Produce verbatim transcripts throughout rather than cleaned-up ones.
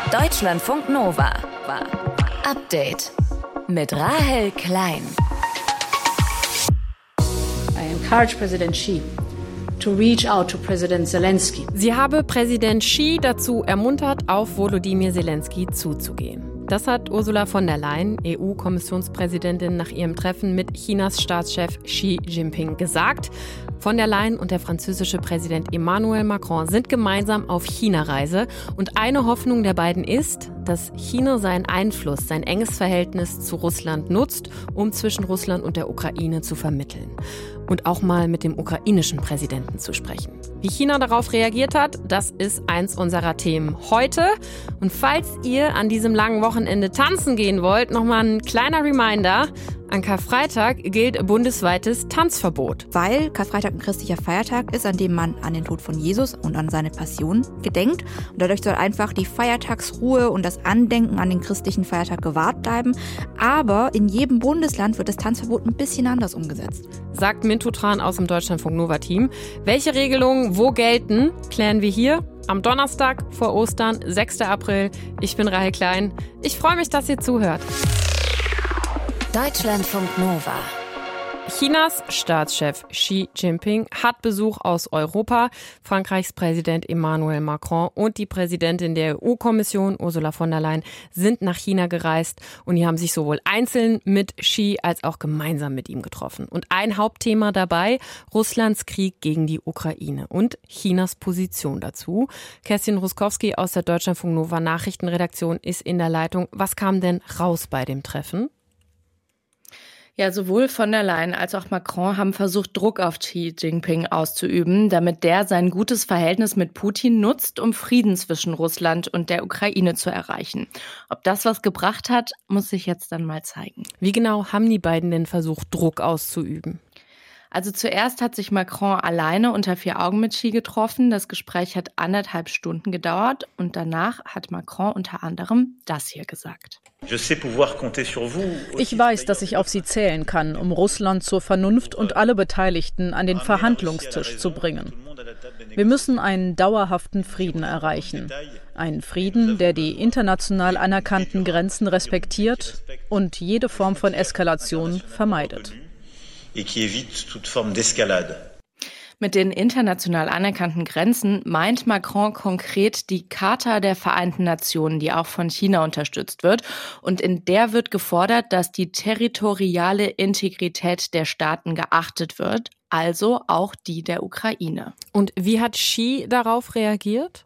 Deutschlandfunk Nova. Update mit Rahel Klein. I encourage President Xi to reach out to President Zelensky. Sie habe Präsident Xi dazu ermuntert, auf Volodymyr Zelensky zuzugehen. Das hat Ursula von der Leyen, E U-Kommissionspräsidentin, nach ihrem Treffen mit Chinas Staatschef Xi Jinping gesagt. Von der Leyen und der französische Präsident Emmanuel Macron sind gemeinsam auf China-Reise. Und eine Hoffnung der beiden ist, dass China seinen Einfluss, sein enges Verhältnis zu Russland nutzt, um zwischen Russland und der Ukraine zu vermitteln. Und auch mal mit dem ukrainischen Präsidenten zu sprechen. Wie China darauf reagiert hat, das ist eins unserer Themen heute. Und falls ihr an diesem langen Wochenende tanzen gehen wollt, nochmal ein kleiner Reminder. An Karfreitag gilt bundesweites Tanzverbot. Weil Karfreitag ein christlicher Feiertag ist, an dem man an den Tod von Jesus und an seine Passion gedenkt. Und dadurch soll einfach die Feiertagsruhe und das Andenken an den christlichen Feiertag gewahrt bleiben. Aber in jedem Bundesland wird das Tanzverbot ein bisschen anders umgesetzt. Sagt Mintu Tran aus dem Deutschlandfunk Nova Team. Welche Regelungen wo gelten, klären wir hier am Donnerstag vor Ostern, sechster April. Ich bin Rahel Klein. Ich freue mich, dass ihr zuhört. Deutschlandfunk Nova. Chinas Staatschef Xi Jinping hat Besuch aus Europa. Frankreichs Präsident Emmanuel Macron und die Präsidentin der E U-Kommission Ursula von der Leyen sind nach China gereist und die haben sich sowohl einzeln mit Xi als auch gemeinsam mit ihm getroffen. Und ein Hauptthema dabei, Russlands Krieg gegen die Ukraine und Chinas Position dazu. Kerstin Ruskowski aus der Deutschlandfunk Nova Nachrichtenredaktion ist in der Leitung. Was kam denn raus bei dem Treffen? Ja, sowohl von der Leyen als auch Macron haben versucht, Druck auf Xi Jinping auszuüben, damit der sein gutes Verhältnis mit Putin nutzt, um Frieden zwischen Russland und der Ukraine zu erreichen. Ob das was gebracht hat, muss sich jetzt dann mal zeigen. Wie genau haben die beiden denn versucht, Druck auszuüben? Also zuerst hat sich Macron alleine unter vier Augen mit Xi getroffen. Das Gespräch hat anderthalb Stunden gedauert und danach hat Macron unter anderem das hier gesagt. Ich weiß, dass ich auf Sie zählen kann, um Russland zur Vernunft und alle Beteiligten an den Verhandlungstisch zu bringen. Wir müssen einen dauerhaften Frieden erreichen. Einen Frieden, der die international anerkannten Grenzen respektiert und jede Form von Eskalation vermeidet. Mit den international anerkannten Grenzen meint Macron konkret die Charta der Vereinten Nationen, die auch von China unterstützt wird. Und in der wird gefordert, dass die territoriale Integrität der Staaten geachtet wird, also auch die der Ukraine. Und wie hat Xi darauf reagiert?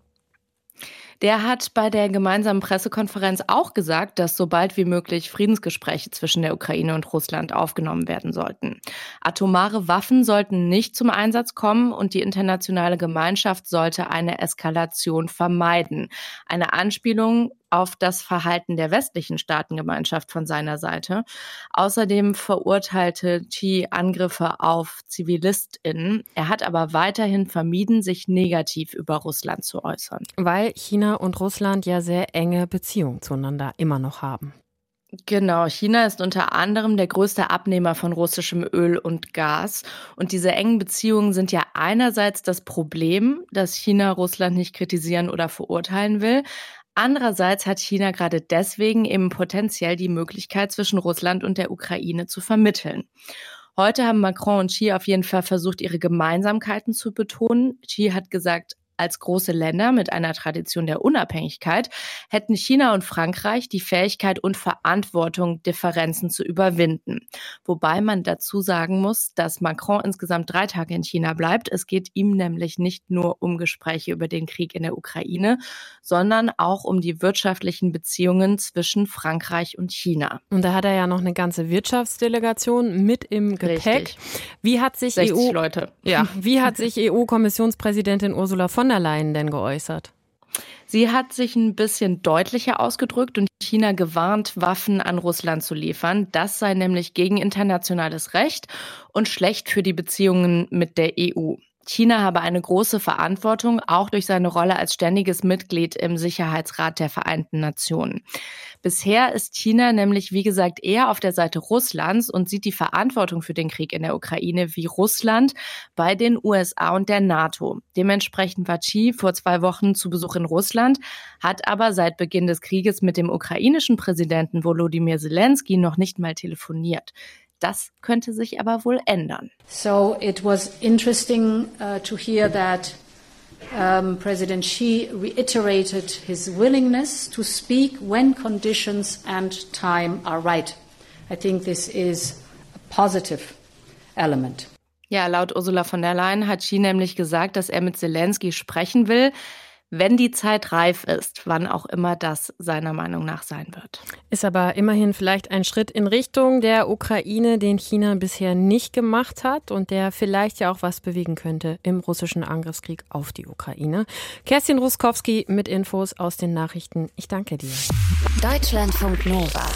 Der hat bei der gemeinsamen Pressekonferenz auch gesagt, dass so bald wie möglich Friedensgespräche zwischen der Ukraine und Russland aufgenommen werden sollten. Atomare Waffen sollten nicht zum Einsatz kommen und die internationale Gemeinschaft sollte eine Eskalation vermeiden. Eine Anspielung auf das Verhalten der westlichen Staatengemeinschaft von seiner Seite. Außerdem verurteilte Xi Angriffe auf ZivilistInnen. Er hat aber weiterhin vermieden, sich negativ über Russland zu äußern. Weil China und Russland ja sehr enge Beziehungen zueinander immer noch haben. Genau, China ist unter anderem der größte Abnehmer von russischem Öl und Gas. Und diese engen Beziehungen sind ja einerseits das Problem, dass China Russland nicht kritisieren oder verurteilen will. Andererseits hat China gerade deswegen eben potenziell die Möglichkeit, zwischen Russland und der Ukraine zu vermitteln. Heute haben Macron und Xi auf jeden Fall versucht, ihre Gemeinsamkeiten zu betonen. Xi hat gesagt, als große Länder mit einer Tradition der Unabhängigkeit hätten China und Frankreich die Fähigkeit und Verantwortung, Differenzen zu überwinden. Wobei man dazu sagen muss, dass Macron insgesamt drei Tage in China bleibt. Es geht ihm nämlich nicht nur um Gespräche über den Krieg in der Ukraine, sondern auch um die wirtschaftlichen Beziehungen zwischen Frankreich und China. Und da hat er ja noch eine ganze Wirtschaftsdelegation mit im Gepäck. Richtig. Wie hat sich sechzig E U Leute. Ja, wie hat sich E U-Kommissionspräsidentin Ursula von der Leyen denn geäußert? Sie hat sich ein bisschen deutlicher ausgedrückt und China gewarnt, Waffen an Russland zu liefern. Das sei nämlich gegen internationales Recht und schlecht für die Beziehungen mit der E U. China habe eine große Verantwortung, auch durch seine Rolle als ständiges Mitglied im Sicherheitsrat der Vereinten Nationen. Bisher ist China nämlich, wie gesagt, eher auf der Seite Russlands und sieht die Verantwortung für den Krieg in der Ukraine wie Russland bei den U S A und der NATO. Dementsprechend war Xi vor zwei Wochen zu Besuch in Russland, hat aber seit Beginn des Krieges mit dem ukrainischen Präsidenten Volodymyr Zelensky noch nicht mal telefoniert. Das könnte sich aber wohl ändern. So it was interesting uh, to hear that um, President Xi reiterated his willingness to speak when conditions and time are right. I think this is a positive element. Ja, laut Ursula von der Leyen hat Xi nämlich gesagt, dass er mit Zelensky sprechen will, wenn die Zeit reif ist, wann auch immer das seiner Meinung nach sein wird. Ist aber immerhin vielleicht ein Schritt in Richtung der Ukraine, den China bisher nicht gemacht hat und der vielleicht ja auch was bewegen könnte im russischen Angriffskrieg auf die Ukraine. Kerstin Ruskowski mit Infos aus den Nachrichten. Ich danke dir. Deutschlandfunk Nova.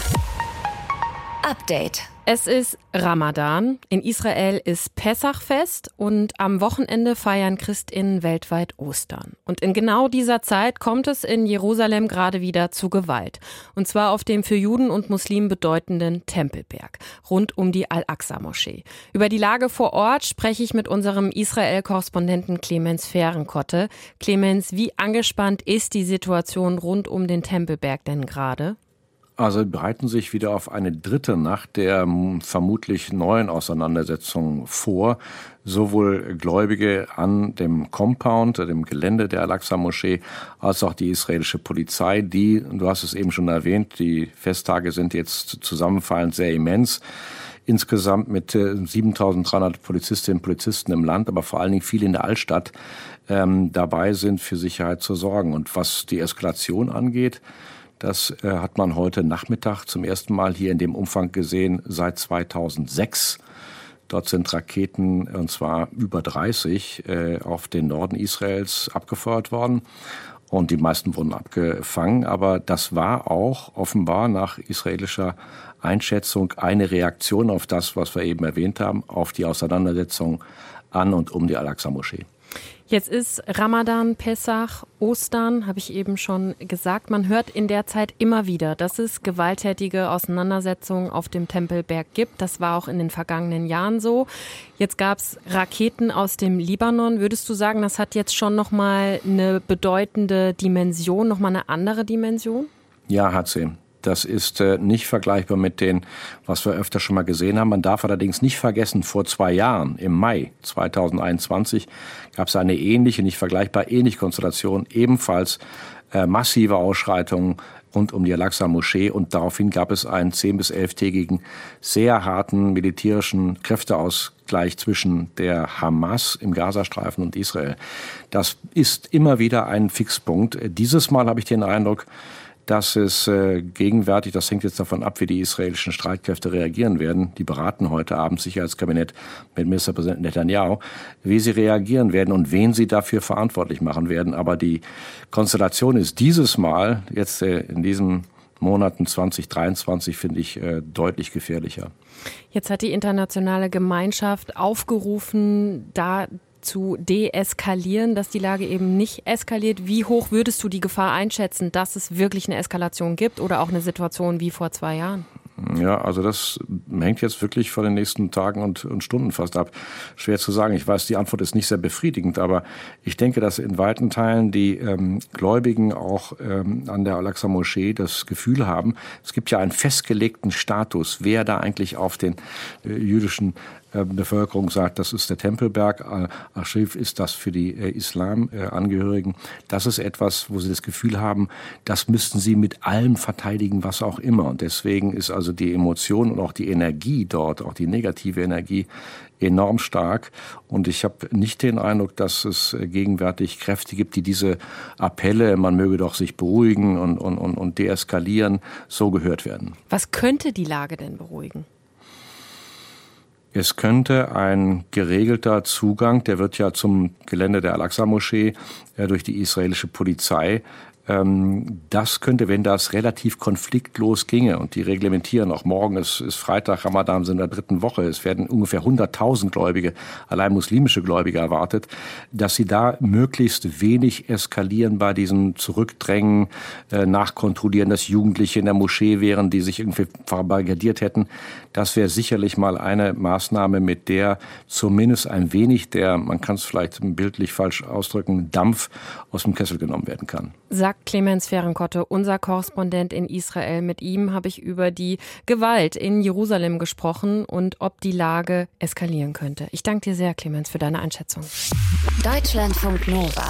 Update. Es ist Ramadan, in Israel ist Pessachfest und am Wochenende feiern ChristInnen weltweit Ostern. Und in genau dieser Zeit kommt es in Jerusalem gerade wieder zu Gewalt. Und zwar auf dem für Juden und Muslimen bedeutenden Tempelberg, rund um die Al-Aqsa-Moschee. Über die Lage vor Ort spreche ich mit unserem Israel-Korrespondenten Clemens Fehrenkotte. Clemens, wie angespannt ist die Situation rund um den Tempelberg denn gerade? Also bereiten sich wieder auf eine dritte Nacht der vermutlich neuen Auseinandersetzungen vor. Sowohl Gläubige an dem Compound, dem Gelände der Al-Aqsa-Moschee, als auch die israelische Polizei, die, du hast es eben schon erwähnt, die Festtage sind jetzt zusammenfallend sehr immens. Insgesamt mit siebentausenddreihundert Polizistinnen und Polizisten im Land, aber vor allen Dingen viel in der Altstadt ähm, dabei sind, für Sicherheit zu sorgen. Und was die Eskalation angeht, das äh, hat man heute Nachmittag zum ersten Mal hier in dem Umfang gesehen seit zweitausendsechs. Dort sind Raketen, und zwar über dreißig, äh, auf den Norden Israels abgefeuert worden. Und die meisten wurden abgefangen. Aber das war auch offenbar nach israelischer Einschätzung eine Reaktion auf das, was wir eben erwähnt haben, auf die Auseinandersetzung an und um die Al-Aqsa-Moschee. Jetzt ist Ramadan, Pessach, Ostern, habe ich eben schon gesagt. Man hört in der Zeit immer wieder, dass es gewalttätige Auseinandersetzungen auf dem Tempelberg gibt. Das war auch in den vergangenen Jahren so. Jetzt gab es Raketen aus dem Libanon. Würdest du sagen, das hat jetzt schon nochmal eine bedeutende Dimension, nochmal eine andere Dimension? Ja, hat sie. Das ist äh, nicht vergleichbar mit den, was wir öfter schon mal gesehen haben. Man darf allerdings nicht vergessen, vor zwei Jahren, im Mai zweitausendeinundzwanzig, gab es eine ähnliche, nicht vergleichbar ähnliche Konstellation, ebenfalls äh, massive Ausschreitungen rund um die Al-Aqsa-Moschee. Und daraufhin gab es einen zehn- bis elftägigen, sehr harten militärischen Kräfteausgleich zwischen der Hamas im Gazastreifen und Israel. Das ist immer wieder ein Fixpunkt. Dieses Mal habe ich den Eindruck, dass es äh, gegenwärtig, das hängt jetzt davon ab, wie die israelischen Streitkräfte reagieren werden. Die beraten heute Abend Sicherheitskabinett mit Ministerpräsident Netanyahu, wie sie reagieren werden und wen sie dafür verantwortlich machen werden. Aber die Konstellation ist dieses Mal, jetzt äh, in diesen Monaten zwanzig dreiundzwanzig, finde ich, äh, deutlich gefährlicher. Jetzt hat die internationale Gemeinschaft aufgerufen, da zu deeskalieren, dass die Lage eben nicht eskaliert. Wie hoch würdest du die Gefahr einschätzen, dass es wirklich eine Eskalation gibt oder auch eine Situation wie vor zwei Jahren? Ja, also das hängt jetzt wirklich von den nächsten Tagen und, und Stunden fast ab. Schwer zu sagen. Ich weiß, die Antwort ist nicht sehr befriedigend, aber ich denke, dass in weiten Teilen die ähm, Gläubigen auch ähm, an der Al-Aqsa-Moschee das Gefühl haben, es gibt ja einen festgelegten Status, wer da eigentlich auf den äh, jüdischen Bevölkerung sagt, das ist der Tempelberg, Archiv ist das für die äh, Islamangehörigen. Das ist etwas, wo sie das Gefühl haben, das müssten sie mit allem verteidigen, was auch immer. Und deswegen ist also die Emotion und auch die Energie dort, auch die negative Energie, enorm stark. Und ich habe nicht den Eindruck, dass es gegenwärtig Kräfte gibt, die diese Appelle, man möge doch sich beruhigen und, und, und, und deeskalieren, so gehört werden. Was könnte die Lage denn beruhigen? Es könnte ein geregelter Zugang, der wird ja zum Gelände der Al-Aqsa-Moschee äh, durch die israelische Polizei Das könnte, wenn das relativ konfliktlos ginge und die reglementieren, auch morgen ist, ist Freitag, Ramadan sind in der dritten Woche, es werden ungefähr hunderttausend Gläubige, allein muslimische Gläubige erwartet, dass sie da möglichst wenig eskalieren bei diesem Zurückdrängen, äh, Nachkontrollieren, dass Jugendliche in der Moschee wären, die sich irgendwie verbarrikadiert hätten. Das wäre sicherlich mal eine Maßnahme, mit der zumindest ein wenig der, man kann es vielleicht bildlich falsch ausdrücken, Dampf aus dem Kessel genommen werden kann. Sagt Clemens Ferenkotte, unser Korrespondent in Israel. Mit ihm habe ich über die Gewalt in Jerusalem gesprochen und ob die Lage eskalieren könnte. Ich danke dir sehr, Clemens, für deine Einschätzung. Deutschlandfunk Nova.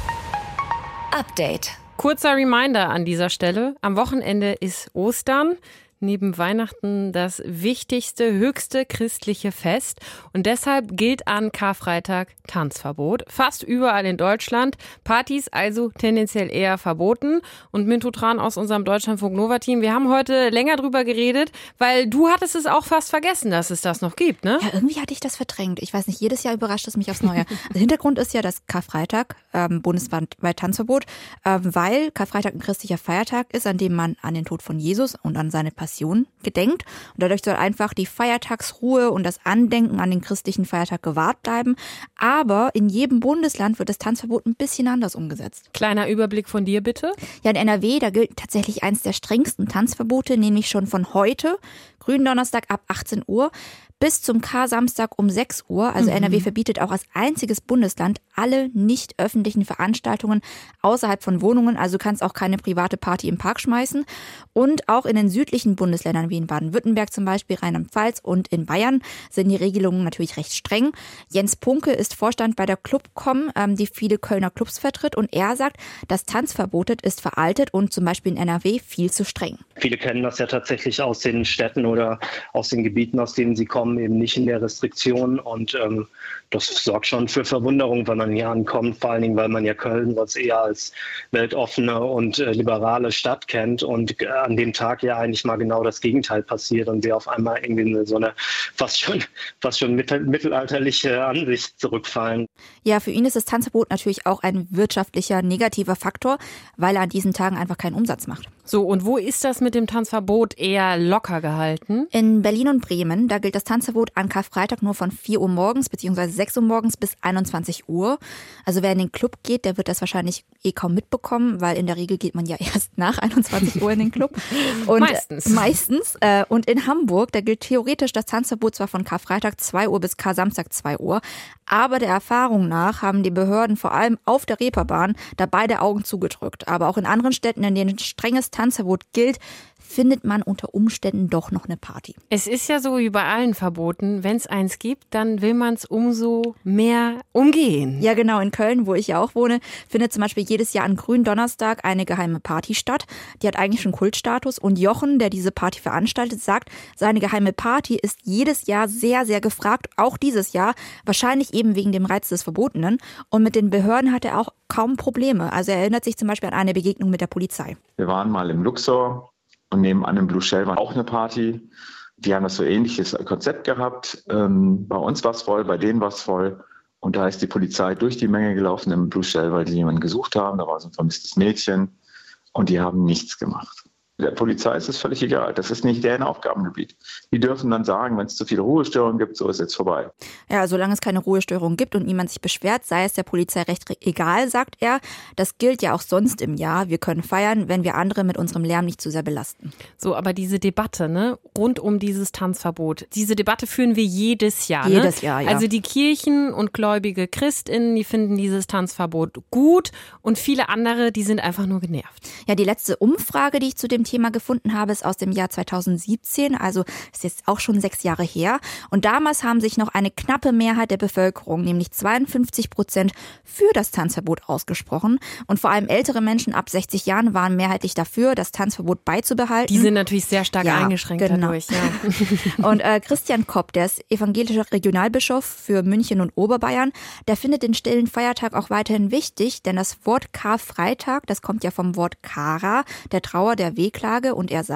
Update. Kurzer Reminder an dieser Stelle. Am Wochenende ist Ostern. Neben Weihnachten das wichtigste, höchste christliche Fest. Und deshalb gilt an Karfreitag Tanzverbot. Fast überall in Deutschland. Partys also tendenziell eher verboten. Und Mintu Tran aus unserem Deutschlandfunk Nova-Team, wir haben heute länger drüber geredet, weil du hattest es auch fast vergessen, dass es das noch gibt, ne? Ja, irgendwie hatte ich das verdrängt. Ich weiß nicht, jedes Jahr überrascht es mich aufs Neue. Also Hintergrund ist ja das Karfreitag, ähm, bundesweit Tanzverbot, ähm, weil Karfreitag ein christlicher Feiertag ist, an dem man an den Tod von Jesus und an seine Passion gedenkt. Und dadurch soll einfach die Feiertagsruhe und das Andenken an den christlichen Feiertag gewahrt bleiben. Aber in jedem Bundesland wird das Tanzverbot ein bisschen anders umgesetzt. Kleiner Überblick von dir bitte. Ja, in N R W, da gilt tatsächlich eins der strengsten Tanzverbote, nämlich schon von heute, Gründonnerstag ab achtzehn Uhr, bis zum Kar-Samstag um sechs Uhr. Also mhm. N R W verbietet auch als einziges Bundesland alle nicht öffentlichen Veranstaltungen außerhalb von Wohnungen. Also du kannst auch keine private Party im Park schmeißen. Und auch in den südlichen Bundesländern wie in Baden-Württemberg zum Beispiel, Rheinland-Pfalz und in Bayern sind die Regelungen natürlich recht streng. Jens Punke ist Vorstand bei der Clubcom, ähm, die viele Kölner Clubs vertritt. Und er sagt, das Tanzverbot ist veraltet und zum Beispiel in N R W viel zu streng. Viele kennen das ja tatsächlich aus den Städten oder aus den Gebieten, aus denen sie kommen, eben nicht in der Restriktion. Und ähm, das sorgt schon für Verwunderung, wenn man hier ankommt. Vor allen Dingen, weil man ja Köln was eher als weltoffene und äh, liberale Stadt kennt. Und äh, an dem Tag ja eigentlich mal genau das Gegenteil passiert und wir auf einmal irgendwie in so eine fast schon, fast schon mittel- mittelalterliche Ansicht zurückfallen. Ja, für ihn ist das Tanzverbot natürlich auch ein wirtschaftlicher negativer Faktor, weil er an diesen Tagen einfach keinen Umsatz macht. So, und wo ist das mit dem Tanzverbot eher locker gehalten? In Berlin und Bremen, da gilt das Tanzverbot an Karfreitag nur von vier Uhr morgens bzw. sechs Uhr morgens bis einundzwanzig Uhr. Also wer in den Club geht, der wird das wahrscheinlich eh kaum mitbekommen, weil in der Regel geht man ja erst nach einundzwanzig Uhr in den Club. Und meistens. Meistens. Äh, und in Hamburg, da gilt theoretisch das Tanzverbot zwar von Karfreitag zwei Uhr bis Kar-Samstag zwei Uhr, aber der Erfahrung nach haben die Behörden vor allem auf der Reeperbahn da beide Augen zugedrückt. Aber auch in anderen Städten, in denen strenges Tanzverbot gilt, findet man unter Umständen doch noch eine Party. Es ist ja so wie bei allen Verboten, wenn es eins gibt, dann will man es umso mehr umgehen. Ja genau, in Köln, wo ich ja auch wohne, findet zum Beispiel jedes Jahr an Gründonnerstag eine geheime Party statt. Die hat eigentlich schon Kultstatus und Jochen, der diese Party veranstaltet, sagt, seine geheime Party ist jedes Jahr sehr, sehr gefragt, auch dieses Jahr, wahrscheinlich eben wegen dem Reiz des Verbotenen. Und mit den Behörden hat er auch kaum Probleme. Also er erinnert sich zum Beispiel an eine Begegnung mit der Polizei. Wir waren mal im Luxor. Und nebenan im Blue Shell war auch eine Party. Die haben das so ähnliches Konzept gehabt. Ähm, bei uns war es voll, bei denen war es voll. Und da ist die Polizei durch die Menge gelaufen im Blue Shell, weil die jemanden gesucht haben. Da war so ein vermisstes Mädchen. Und die haben nichts gemacht. Der Polizei ist es völlig egal. Das ist nicht deren Aufgabengebiet. Die dürfen dann sagen, wenn es zu viele Ruhestörungen gibt, so ist jetzt vorbei. Ja, solange es keine Ruhestörungen gibt und niemand sich beschwert, sei es der Polizei recht egal, sagt er. Das gilt ja auch sonst im Jahr. Wir können feiern, wenn wir andere mit unserem Lärm nicht zu sehr belasten. So, aber diese Debatte, ne, rund um dieses Tanzverbot, diese Debatte führen wir jedes Jahr. Jedes ne? Jahr, ja. Also die Kirchen und gläubige ChristInnen, die finden dieses Tanzverbot gut und viele andere, die sind einfach nur genervt. Ja, die letzte Umfrage, die ich zu dem Thema gefunden habe, ist aus dem Jahr zweitausendsiebzehn, also ist jetzt auch schon sechs Jahre her. Und damals haben sich noch eine knappe Mehrheit der Bevölkerung, nämlich zweiundfünfzig Prozent, für das Tanzverbot ausgesprochen. Und vor allem ältere Menschen ab sechzig Jahren waren mehrheitlich dafür, das Tanzverbot beizubehalten. Die sind natürlich sehr stark ja, eingeschränkt genau. dadurch. Ja. Und äh, Christian Kopp, der ist evangelischer Regionalbischof für München und Oberbayern, der findet den stillen Feiertag auch weiterhin wichtig, denn das Wort Karfreitag, das kommt ja vom Wort Kara, der Trauer, der Wehklage. Und er sagt,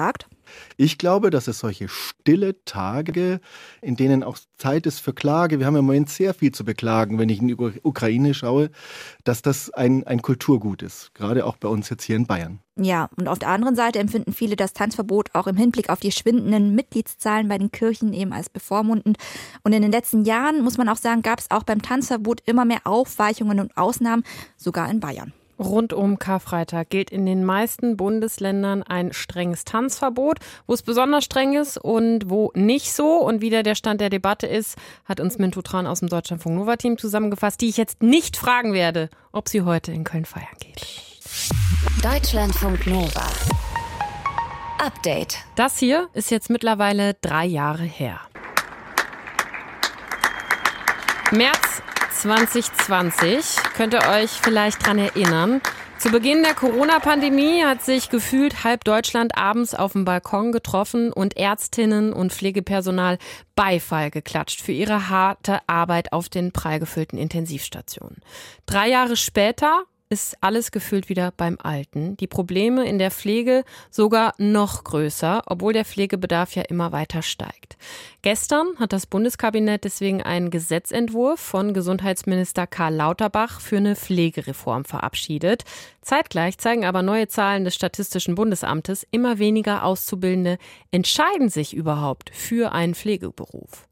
Ich glaube, dass es solche stille Tage, in denen auch Zeit ist für Klage, wir haben im Moment sehr viel zu beklagen, wenn ich in die Ukraine schaue, dass das ein, ein Kulturgut ist, gerade auch bei uns jetzt hier in Bayern. Ja, und auf der anderen Seite empfinden viele das Tanzverbot auch im Hinblick auf die schwindenden Mitgliedszahlen bei den Kirchen eben als bevormundend. Und in den letzten Jahren, muss man auch sagen, gab es auch beim Tanzverbot immer mehr Aufweichungen und Ausnahmen, sogar in Bayern. Rund um Karfreitag gilt in den meisten Bundesländern ein strenges Tanzverbot. Wo es besonders streng ist und wo nicht so und wie da der Stand der Debatte ist, hat uns Mintu Tran aus dem Deutschlandfunk-Nova-Team zusammengefasst, die ich jetzt nicht fragen werde, ob sie heute in Köln feiern geht. Deutschlandfunk Nova. Update. Das hier ist jetzt mittlerweile drei Jahre her. März zwanzig zwanzig, könnt ihr euch vielleicht dran erinnern. Zu Beginn der Corona-Pandemie hat sich gefühlt halb Deutschland abends auf dem Balkon getroffen und Ärztinnen und Pflegepersonal Beifall geklatscht für ihre harte Arbeit auf den prall gefüllten Intensivstationen. Drei Jahre später ist alles gefühlt wieder beim Alten. Die Probleme in der Pflege sogar noch größer, obwohl der Pflegebedarf ja immer weiter steigt. Gestern hat das Bundeskabinett deswegen einen Gesetzentwurf von Gesundheitsminister Karl Lauterbach für eine Pflegereform verabschiedet. Zeitgleich zeigen aber neue Zahlen des Statistischen Bundesamtes, immer weniger Auszubildende entscheiden sich überhaupt für einen Pflegeberuf.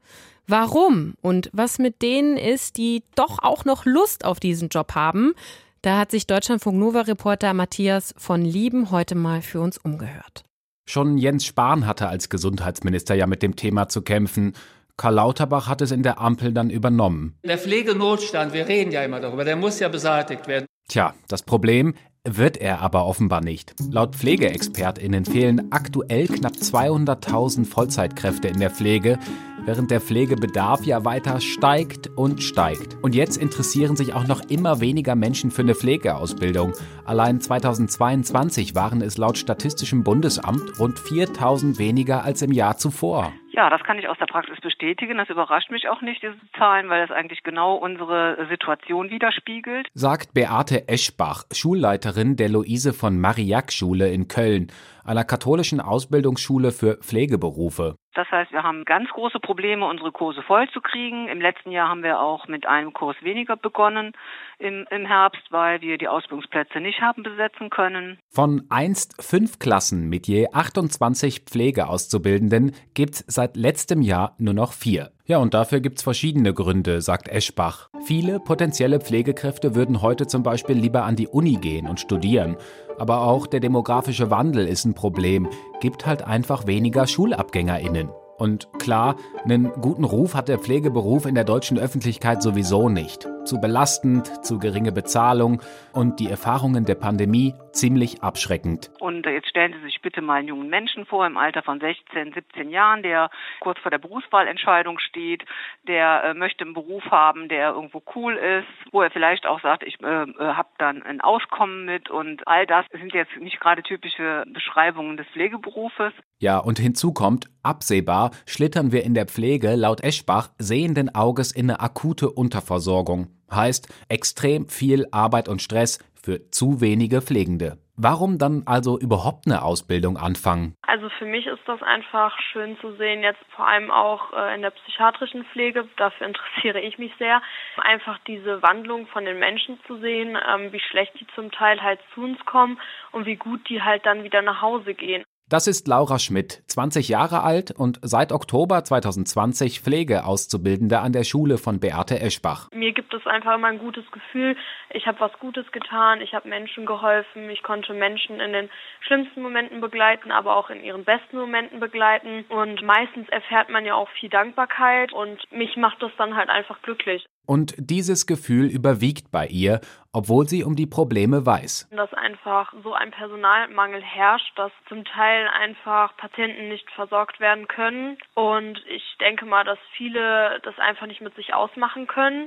Warum und was mit denen ist, die doch auch noch Lust auf diesen Job haben? Da hat sich Deutschlandfunk-Nova-Reporter Matthias von Lieben heute mal für uns umgehört. Schon Jens Spahn hatte als Gesundheitsminister ja mit dem Thema zu kämpfen. Karl Lauterbach hat es in der Ampel dann übernommen. Der Pflegenotstand, wir reden ja immer darüber, der muss ja beseitigt werden. Tja, das Problem wird er aber offenbar nicht. Laut PflegeexpertInnen fehlen aktuell knapp zweihunderttausend Vollzeitkräfte in der Pflege, während der Pflegebedarf ja weiter steigt und steigt. Und jetzt interessieren sich auch noch immer weniger Menschen für eine Pflegeausbildung. Allein zweitausendzweiundzwanzig waren es laut Statistischem Bundesamt rund viertausend weniger als im Jahr zuvor. Ja, das kann ich aus der Praxis bestätigen. Das überrascht mich auch nicht, diese Zahlen, weil das eigentlich genau unsere Situation widerspiegelt. Sagt Beate Eschbach, Schulleiterin der Luise-von-Marillac-Schule in Köln, einer katholischen Ausbildungsschule für Pflegeberufe. Das heißt, wir haben ganz große Probleme, unsere Kurse voll zu kriegen. Im letzten Jahr haben wir auch mit einem Kurs weniger begonnen im, im Herbst, weil wir die Ausbildungsplätze nicht haben besetzen können. Von einst fünf Klassen mit je achtundzwanzig Pflegeauszubildenden gibt's seit letztem Jahr nur noch vier. Ja, und dafür gibt's verschiedene Gründe, sagt Eschbach. Viele potenzielle Pflegekräfte würden heute zum Beispiel lieber an die Uni gehen und studieren. Aber auch der demografische Wandel ist ein Problem, gibt halt einfach weniger SchulabgängerInnen. Und klar, einen guten Ruf hat der Pflegeberuf in der deutschen Öffentlichkeit sowieso nicht. Zu belastend, zu geringe Bezahlung und die Erfahrungen der Pandemie ziemlich abschreckend. Und jetzt stellen Sie sich bitte mal einen jungen Menschen vor im Alter von sechzehn, siebzehn Jahren, der kurz vor der Berufswahlentscheidung steht, der äh, möchte einen Beruf haben, der irgendwo cool ist, wo er vielleicht auch sagt, ich äh, habe dann ein Auskommen mit, und all das sind jetzt nicht gerade typische Beschreibungen des Pflegeberufes. Ja, und hinzu kommt, absehbar schlittern wir in der Pflege laut Eschbach sehenden Auges in eine akute Unterversorgung. Heißt, extrem viel Arbeit und Stress für zu wenige Pflegende. Warum dann also überhaupt eine Ausbildung anfangen? Also für mich ist das einfach schön zu sehen, jetzt vor allem auch in der psychiatrischen Pflege, dafür interessiere ich mich sehr, einfach diese Wandlung von den Menschen zu sehen, wie schlecht die zum Teil halt zu uns kommen und wie gut die halt dann wieder nach Hause gehen. Das ist Laura Schmidt, zwanzig Jahre alt und seit Oktober zweitausendzwanzig Pflegeauszubildende an der Schule von Beate Eschbach. Mir gibt es einfach immer ein gutes Gefühl, ich habe was Gutes getan, ich habe Menschen geholfen, ich konnte Menschen in den schlimmsten Momenten begleiten, aber auch in ihren besten Momenten begleiten, und meistens erfährt man ja auch viel Dankbarkeit und mich macht das dann halt einfach glücklich. Und dieses Gefühl überwiegt bei ihr, obwohl sie um die Probleme weiß. Dass einfach so ein Personalmangel herrscht, dass zum Teil einfach Patienten nicht versorgt werden können. Und ich denke mal, dass viele das einfach nicht mit sich ausmachen können.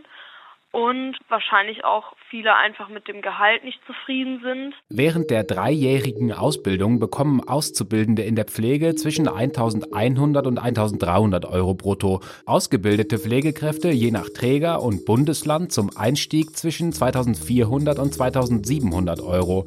Und wahrscheinlich auch viele einfach mit dem Gehalt nicht zufrieden sind. Während der dreijährigen Ausbildung bekommen Auszubildende in der Pflege zwischen eintausendeinhundert und eintausenddreihundert Euro brutto. Ausgebildete Pflegekräfte je nach Träger und Bundesland zum Einstieg zwischen zweitausendvierhundert und zweitausendsiebenhundert Euro.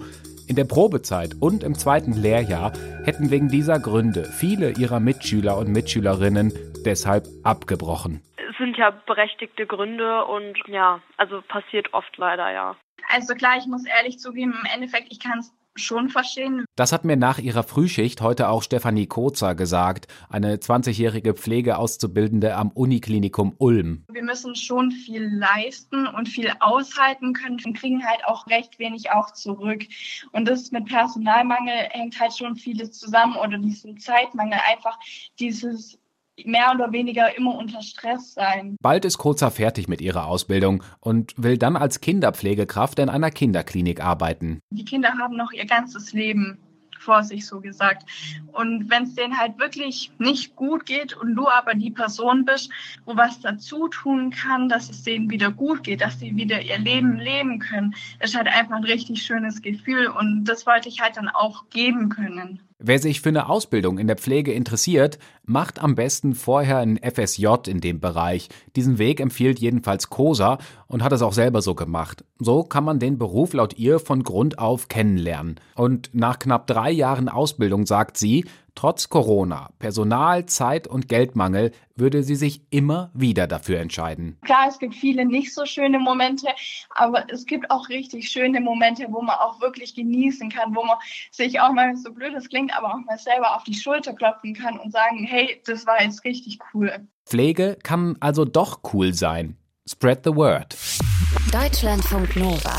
In der Probezeit und im zweiten Lehrjahr hätten wegen dieser Gründe viele ihrer Mitschüler und Mitschülerinnen deshalb abgebrochen. Es sind ja berechtigte Gründe und ja, also passiert oft leider, ja. Also klar, ich muss ehrlich zugeben, im Endeffekt, ich kann es schon verstehen. Das hat mir nach ihrer Frühschicht heute auch Stefanie Kozer gesagt, eine zwanzigjährige Pflegeauszubildende am Uniklinikum Ulm. Wir müssen schon viel leisten und viel aushalten können und kriegen halt auch recht wenig auch zurück. Und das mit Personalmangel hängt halt schon vieles zusammen oder diesem Zeitmangel, einfach dieses mehr oder weniger immer unter Stress sein. Bald ist Kozer fertig mit ihrer Ausbildung und will dann als Kinderpflegekraft in einer Kinderklinik arbeiten. Die Kinder haben noch ihr ganzes Leben vor sich, so gesagt. Und wenn es denen halt wirklich nicht gut geht und du aber die Person bist, wo was dazu tun kann, dass es denen wieder gut geht, dass sie wieder ihr Leben leben können, ist halt einfach ein richtig schönes Gefühl und das wollte ich halt dann auch geben können. Wer sich für eine Ausbildung in der Pflege interessiert, macht am besten vorher ein F S J in dem Bereich. Diesen Weg empfiehlt jedenfalls Kozer und hat es auch selber so gemacht. So kann man den Beruf laut ihr von Grund auf kennenlernen. Und nach knapp drei Jahren Ausbildung sagt sie, trotz Corona, Personal-, Zeit- und Geldmangel würde sie sich immer wieder dafür entscheiden. Klar, es gibt viele nicht so schöne Momente, aber es gibt auch richtig schöne Momente, wo man auch wirklich genießen kann, wo man sich auch mal, so blöd es klingt, aber auch mal selber auf die Schulter klopfen kann und sagen, hey, das war jetzt richtig cool. Pflege kann also doch cool sein. Spread the word. Deutschlandfunk Nova.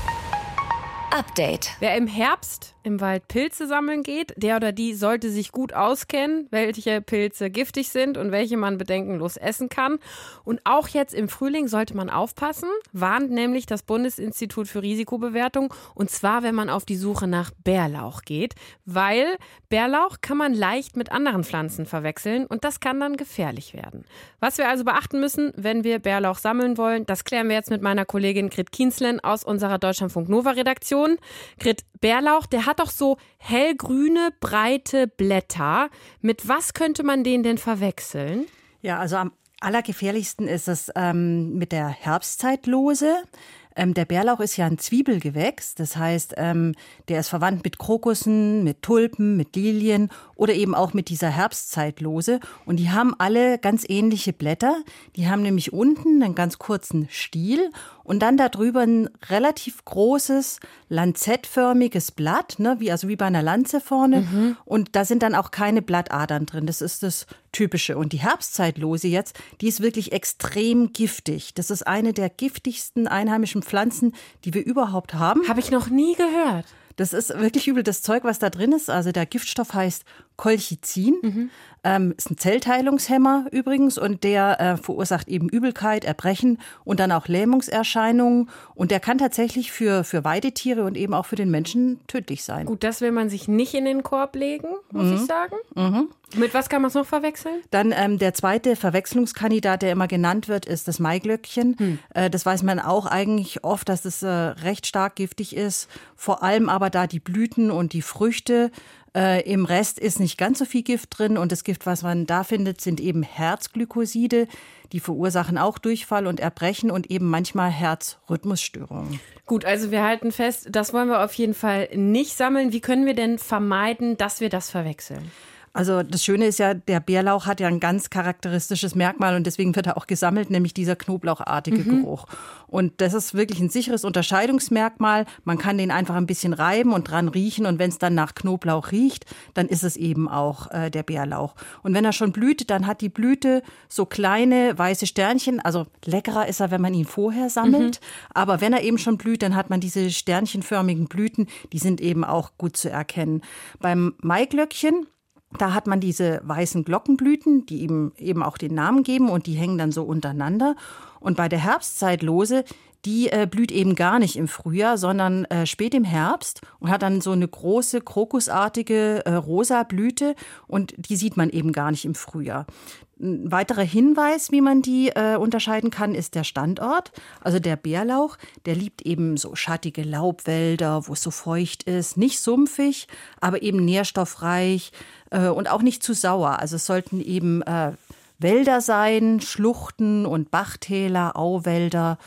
Update. Wer im Herbst im Wald Pilze sammeln geht, der oder die sollte sich gut auskennen, welche Pilze giftig sind und welche man bedenkenlos essen kann. Und auch jetzt im Frühling sollte man aufpassen, warnt nämlich das Bundesinstitut für Risikobewertung, und zwar, wenn man auf die Suche nach Bärlauch geht, weil Bärlauch kann man leicht mit anderen Pflanzen verwechseln und das kann dann gefährlich werden. Was wir also beachten müssen, wenn wir Bärlauch sammeln wollen, das klären wir jetzt mit meiner Kollegin Grit Kienzlen aus unserer Deutschlandfunk Nova Redaktion. Grit, Bärlauch, der hat doch so hellgrüne, breite Blätter. Mit was könnte man den denn verwechseln? Ja, also am allergefährlichsten ist es ähm, mit der Herbstzeitlose. Ähm, der Bärlauch ist ja ein Zwiebelgewächs, das heißt, ähm, der ist verwandt mit Krokussen, mit Tulpen, mit Lilien oder eben auch mit dieser Herbstzeitlose. Und die haben alle ganz ähnliche Blätter. Die haben nämlich unten einen ganz kurzen Stiel und dann darüber ein relativ großes, lanzettförmiges Blatt, ne, wie, also wie bei einer Lanze vorne. Mhm. Und da sind dann auch keine Blattadern drin. Das ist das Typische. Und die Herbstzeitlose jetzt, die ist wirklich extrem giftig. Das ist eine der giftigsten einheimischen Pflanzen, die wir überhaupt haben. Habe ich noch nie gehört. Das ist wirklich übel, das Zeug, was da drin ist. Also der Giftstoff heißt Colchicin. Mhm. Ähm, ist ein Zellteilungshemmer übrigens und der äh, verursacht eben Übelkeit, Erbrechen und dann auch Lähmungserscheinungen. Und der kann tatsächlich für, für Weidetiere und eben auch für den Menschen tödlich sein. Gut, das will man sich nicht in den Korb legen, muss mhm. ich sagen. Mhm. Mit was kann man es noch verwechseln? Dann ähm, der zweite Verwechslungskandidat, der immer genannt wird, ist das Maiglöckchen. Hm. Äh, das weiß man auch eigentlich oft, dass es äh, recht stark giftig ist. Vor allem aber da die Blüten und die Früchte. Äh, Im Rest ist nicht ganz so viel Gift drin. Und das Gift, was man da findet, sind eben Herzglykoside. Die verursachen auch Durchfall und Erbrechen und eben manchmal Herzrhythmusstörungen. Gut, also wir halten fest, das wollen wir auf jeden Fall nicht sammeln. Wie können wir denn vermeiden, dass wir das verwechseln? Also das Schöne ist ja, der Bärlauch hat ja ein ganz charakteristisches Merkmal und deswegen wird er auch gesammelt, nämlich dieser knoblauchartige mhm. Geruch. Und das ist wirklich ein sicheres Unterscheidungsmerkmal. Man kann den einfach ein bisschen reiben und dran riechen und wenn es dann nach Knoblauch riecht, dann ist es eben auch äh, der Bärlauch. Und wenn er schon blüht, dann hat die Blüte so kleine weiße Sternchen. Also leckerer ist er, wenn man ihn vorher sammelt. Mhm. Aber wenn er eben schon blüht, dann hat man diese sternchenförmigen Blüten, die sind eben auch gut zu erkennen. Beim Maiglöckchen, da hat man diese weißen Glockenblüten, die eben, eben auch den Namen geben und die hängen dann so untereinander. Und bei der Herbstzeitlose, die äh, blüht eben gar nicht im Frühjahr, sondern äh, spät im Herbst und hat dann so eine große krokusartige äh, rosa Blüte und die sieht man eben gar nicht im Frühjahr. Ein weiterer Hinweis, wie man die äh, unterscheiden kann, ist der Standort. Also der Bärlauch, der liebt eben so schattige Laubwälder, wo es so feucht ist, nicht sumpfig, aber eben nährstoffreich äh, und auch nicht zu sauer. Also es sollten eben äh, Wälder sein, Schluchten und Bachtäler, Auwälder,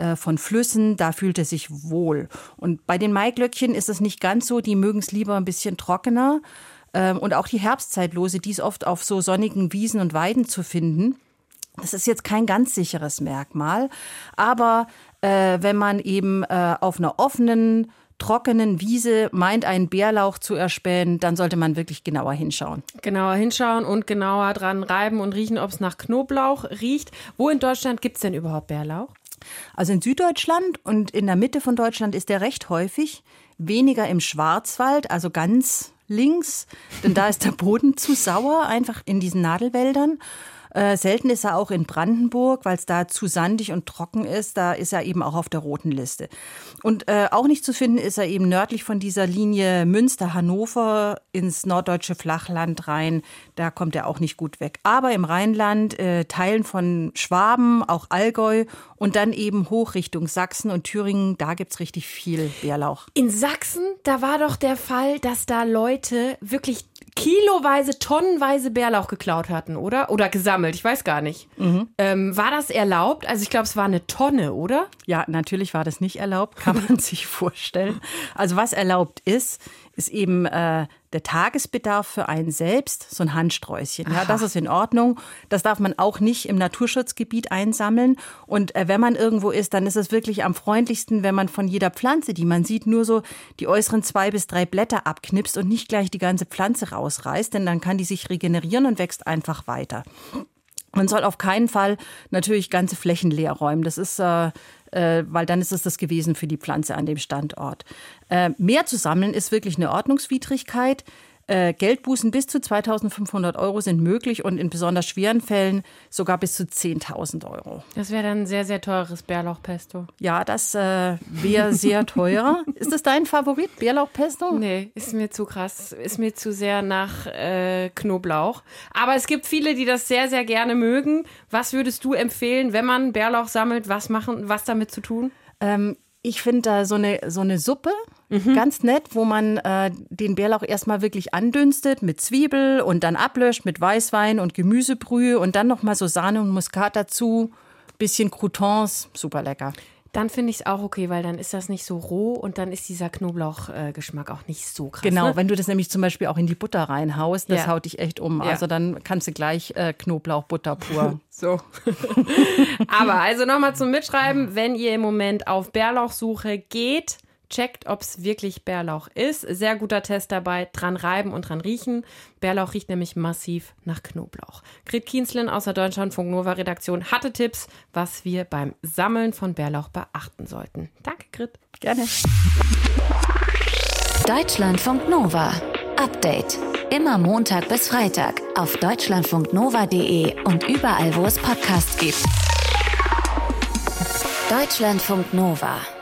äh, von Flüssen, da fühlt er sich wohl. Und bei den Maiglöckchen ist es nicht ganz so, die mögen es lieber ein bisschen trockener. Ähm, und auch die Herbstzeitlose, die ist oft auf so sonnigen Wiesen und Weiden zu finden. Das ist jetzt kein ganz sicheres Merkmal, aber äh, wenn man eben äh, auf einer offenen, trockenen Wiese meint, einen Bärlauch zu erspähen, dann sollte man wirklich genauer hinschauen. Genauer hinschauen und genauer dran reiben und riechen, ob es nach Knoblauch riecht. Wo in Deutschland gibt es denn überhaupt Bärlauch? Also in Süddeutschland und in der Mitte von Deutschland ist der recht häufig. Weniger im Schwarzwald, also ganz links, denn da ist der Boden zu sauer, einfach in diesen Nadelwäldern. Äh, selten ist er auch in Brandenburg, weil es da zu sandig und trocken ist. Da ist er eben auch auf der roten Liste. Und äh, auch nicht zu finden ist er eben nördlich von dieser Linie Münster-Hannover ins norddeutsche Flachland rein. Da kommt er auch nicht gut weg. Aber im Rheinland, äh, Teilen von Schwaben, auch Allgäu und dann eben hoch Richtung Sachsen und Thüringen, da gibt's richtig viel Bärlauch. In Sachsen, da war doch der Fall, dass da Leute wirklich kiloweise, tonnenweise Bärlauch geklaut hatten, oder? Oder gesammelt, ich weiß gar nicht. Mhm. Ähm, war das erlaubt? Also ich glaube, es war eine Tonne, oder? Ja, natürlich war das nicht erlaubt, kann man sich vorstellen. Also was erlaubt ist, ist eben äh, der Tagesbedarf für einen selbst, so ein Handsträußchen. Ja, das ist in Ordnung. Das darf man auch nicht im Naturschutzgebiet einsammeln. Und äh, wenn man irgendwo ist, dann ist es wirklich am freundlichsten, wenn man von jeder Pflanze, die man sieht, nur so die äußeren zwei bis drei Blätter abknipst und nicht gleich die ganze Pflanze rausreißt, denn dann kann die sich regenerieren und wächst einfach weiter. Man soll auf keinen Fall natürlich ganze Flächen leer räumen. Das ist, äh, äh, weil dann ist es das gewesen für die Pflanze an dem Standort. Äh, mehr zu sammeln ist wirklich eine Ordnungswidrigkeit. Äh, Geldbußen bis zu zweitausendfünfhundert Euro sind möglich und in besonders schweren Fällen sogar bis zu zehntausend Euro. Das wäre dann ein sehr, sehr teures Bärlauchpesto. Ja, das äh, wäre sehr teuer. Ist das dein Favorit, Bärlauchpesto? Nee, ist mir zu krass. Ist mir zu sehr nach äh, Knoblauch. Aber es gibt viele, die das sehr, sehr gerne mögen. Was würdest du empfehlen, wenn man Bärlauch sammelt? Was machen, was damit zu tun? Ähm, ich finde da so eine, so eine Suppe mhm. ganz nett, wo man äh, den Bärlauch erstmal wirklich andünstet mit Zwiebel und dann ablöscht mit Weißwein und Gemüsebrühe und dann nochmal so Sahne und Muskat dazu, bisschen Croutons, super lecker. Dann finde ich es auch okay, weil dann ist das nicht so roh und dann ist dieser Knoblauchgeschmack äh, auch nicht so krass. Genau, ne? Wenn du das nämlich zum Beispiel auch in die Butter reinhaust, das ja. haut dich echt um. Ja. Also dann kannst du gleich äh, Knoblauchbutter pur. So. Aber also nochmal zum Mitschreiben, wenn ihr im Moment auf Bärlauchsuche geht, checkt, ob es wirklich Bärlauch ist. Sehr guter Test dabei. Dran reiben und dran riechen. Bärlauch riecht nämlich massiv nach Knoblauch. Grit Kienzlen aus der Deutschlandfunk Nova Redaktion hatte Tipps, was wir beim Sammeln von Bärlauch beachten sollten. Danke, Grit. Gerne. Deutschlandfunk Nova. Update. Immer Montag bis Freitag auf deutschlandfunknova punkt de und überall, wo es Podcasts gibt. Deutschlandfunk Nova.